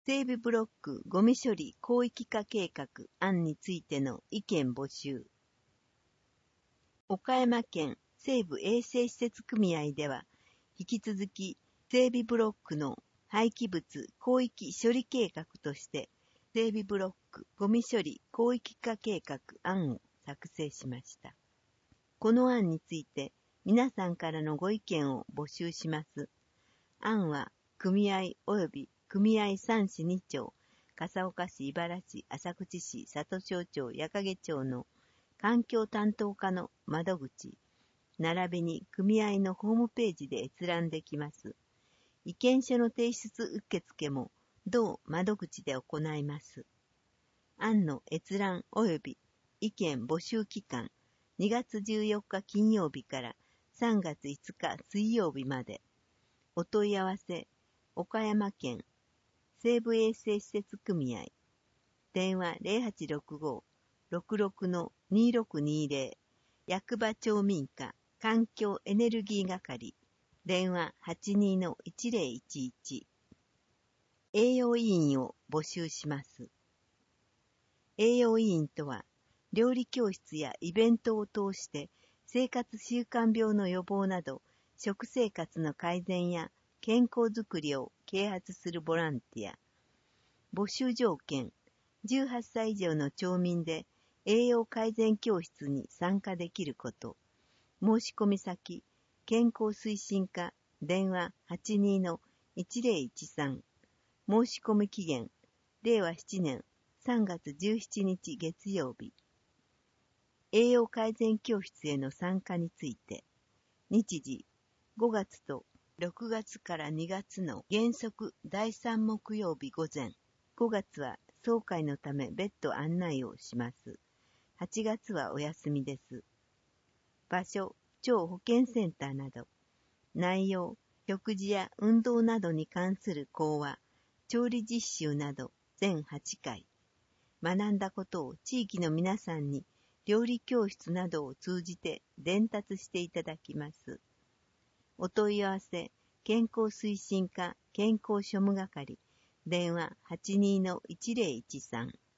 整備ブロックゴミ処理広域化計画案についての意見募集。岡山県西部衛生施設組合では、引き続き整備ブロックの廃棄物広域処理計画として、整備ブロックゴミ処理広域化計画案を作成しました。この案について皆さんからのご意見を募集します。案は組合及び組合3市2町、笠岡市、茨市、浅口市、里庄町、矢掛町の環境担当課の窓口、並びに組合のホームページで閲覧できます。意見書の提出受付も同窓口で行います。案の閲覧及び意見募集期間、2月14日金曜日から3月5日水曜日まで。お問い合わせ、岡山県西部衛生施設組合、電話0865-66-2620、役場町民課環境エネルギー係、電話82-1011、栄養委員を募集します。栄養委員とは、料理教室やイベントを通して生活習慣病の予防など、食生活の改善や健康づくりを啓発するボランティア。募集条件、18歳以上の町民で栄養改善教室に参加できること。申し込み先、健康推進課、電話82-1013。申し込み期限、令和7年3月17日月曜日。栄養改善教室への参加について、日時、5月と6月から2月の原則第3木曜日午前、5月は総会のため別途案内をします。8月はお休みです。場所、町保健センターなど、内容、食事や運動などに関する講話、調理実習など全8回。学んだことを地域の皆さんに料理教室などを通じて伝達していただきます。お問い合わせ、健康推進課健康庶務係、電話82-1013。